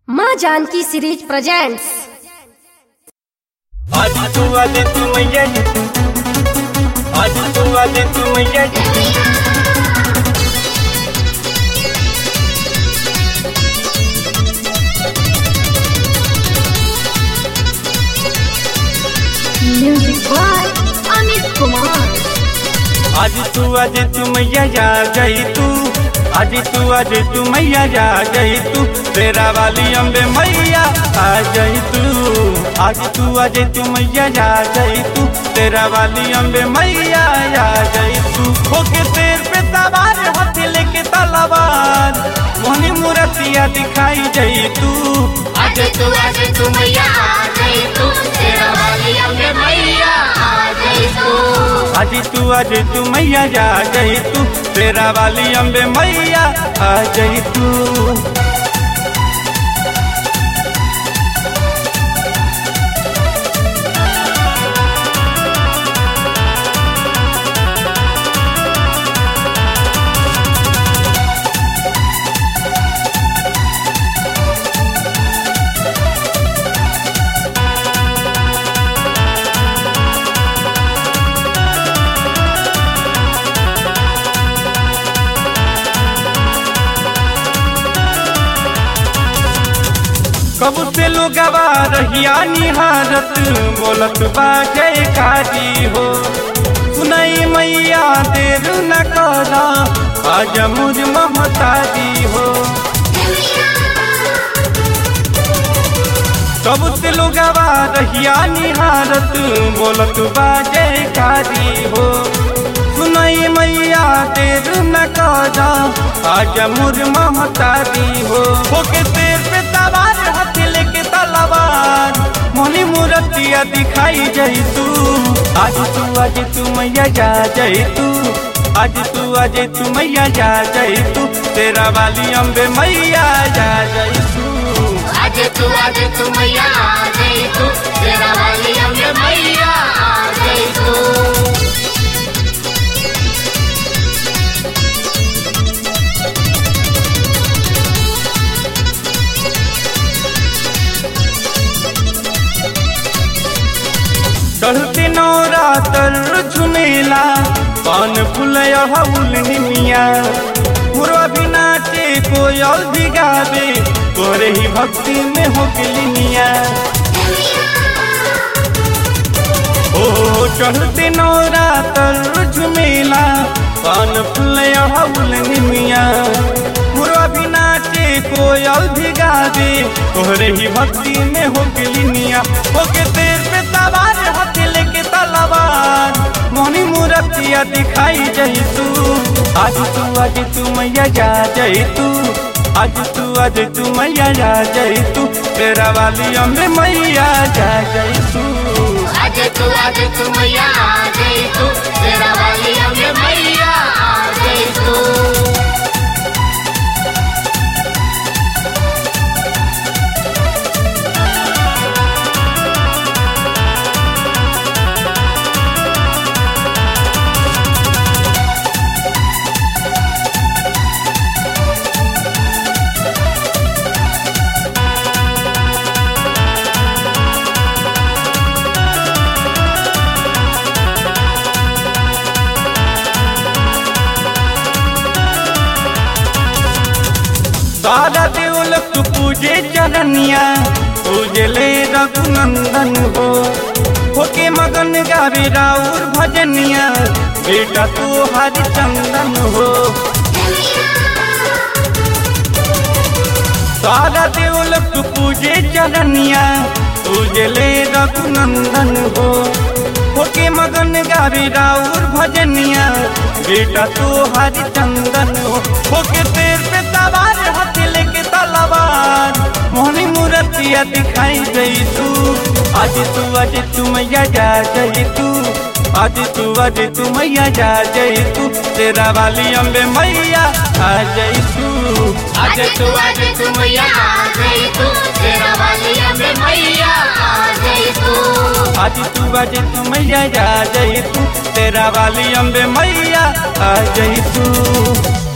माँ Janaki series presents. आज तू मैया आज तू मैया म्यूजिक बाय अमित कुमार। आज तू मैया जा गई तू आज तू मैया जा गई तू तेरा वाली अम्बे मैया आ गई तू आज तू मैया जा गई तू तेरा वाली अम्बे मैया आ गई तू होके तेर पे सवार हाथ लेके तलवार मोहनी मूर्तिया दिखाई गई तू आज तू मैया आ गई तू तेरा वाली अम्बे मैया आ गई तू आज तू मैया जा गई तू तेरा वाली अम्बे मैया आ गई तू। कब से लोगवा रहिया निहारत बोलत बा जयकारी हो सुनाई मैया देर न करा आज मुझ महतारी हो कब से लोगवा रहिया निहारत बोलत बा जयकारी हो सुनाई मैया देर न करा आज मुझ महतारी हो होके तेर पे सवार हाथ लेके तलवार मोनी मूर्तिया दिखाई जई तू आज तू मैया जा जई तू आज तू मैया जा जई तू तेरा वाली अम्बे मैया जा जई तू आज तू मैया आ गई तू तेरा वाली अम्बे मैया आ गई तू। चढ़ते नौरातर झुमेला पान फुलया हउल निमिया मुरवा भी नाचे कोयल भी गावे तोरे ही भक्ति में हो गलिनिया ओ चढ़ते नौरातर झुमेला पान फुलया हउल निमिया मुरवा भी नाचे कोयल भी गावे तोरे ही भक्ति में हो गलिनिया होके तेर पे सवार हाथ लेके तलवार मोहनी मूर्तिया दिखाई जई तू आज तू मैया जा जई तू आज तू मैया जा जई तू तेरा वाली अम्बे मैया जा जई तू आज तू मैया आ गई तू तेरा वाली अम्बे मैया आ गई तू। सारा देवलक पूजे चरनिया पूजले रघुनंदन हो होके मगन गावे राउर भजनिया बेटा तू हरिचंदन हो सारा देवलक पूजे चरनिया पूजले रघुनंदन हो होके मगन गावे राउर भजनिया बेटा तू हरिचंदन हो होके तेर पे सवार हाथ लेके तलवार मोहनी मूर्तिया दिखाई गई तू आज तू मैया जा गई तू आज तू मैया जा गई तू तेरा वाली अम्बे मैया आ गई तू आज तू मैया आ गई तू तेरा वाली अम्बे मैया आ गई तू आज तू मैया जा गई तू तेरा वाली अम्बे मैया आ गई तू।